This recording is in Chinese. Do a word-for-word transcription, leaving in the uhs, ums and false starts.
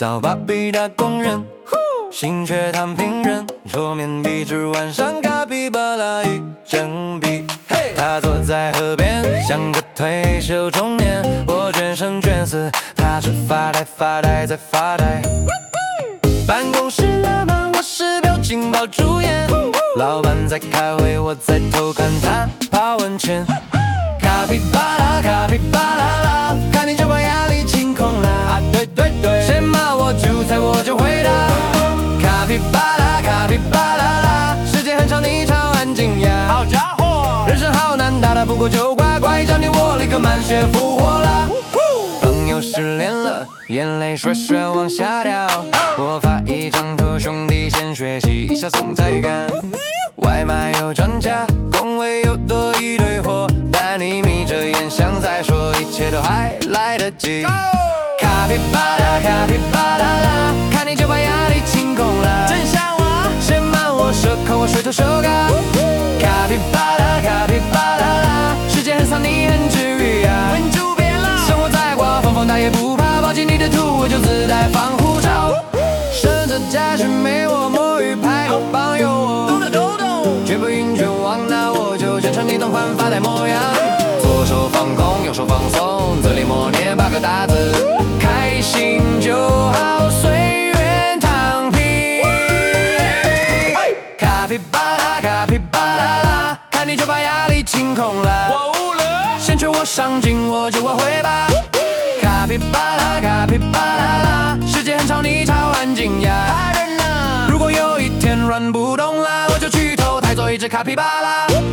早把笔打工人，心却躺平人，桌面壁纸晚上卡皮巴拉一整笔。他坐在河边，像个退休中年，我全身卷死，他是发呆发呆在发呆。办公室热门，我是表情包主演，老板在开会，我在偷看他泡温泉。卡皮巴拉卡皮巴拉拉，看你就把压力清空了。啊对对对，谁骂我就猜我就回答。卡皮巴拉卡皮巴拉拉，时间很长你超安静呀。好家伙，人生好难，打打不过就挂挂，一找你我立刻满血复活了。朋友失恋了，眼泪水水往下掉，我发一张图，兄弟先学习一下送菜感。外卖有涨价，工位又多一堆货，但你眯着眼想再说，一切都还来得及。卡皮巴拉卡皮巴拉拉，看你就把压力清空了。真像我，谁骂我蛇口我水头手稿。卡皮巴拉卡皮巴拉拉，世界很丧你很治愈啊。稳住别了，生活再刮风风大也不怕，抱紧你的图我就自带防护罩。省着家去没我摸鱼拍后帮有我，懂的都懂，全部赢全忘，那我就全程你动换发呆模样。左手放空，右手放松，嘴里默念八个大字，开心就好，随缘躺平。卡皮巴拉卡皮巴拉拉，看你就把压力清空了。我无了，先劝我上进，我就我会吧。卡皮巴拉卡皮巴拉拉，世界很吵你超安静呀。怕人啊，如果有一天软不动了，我就去投胎做一只卡皮巴拉。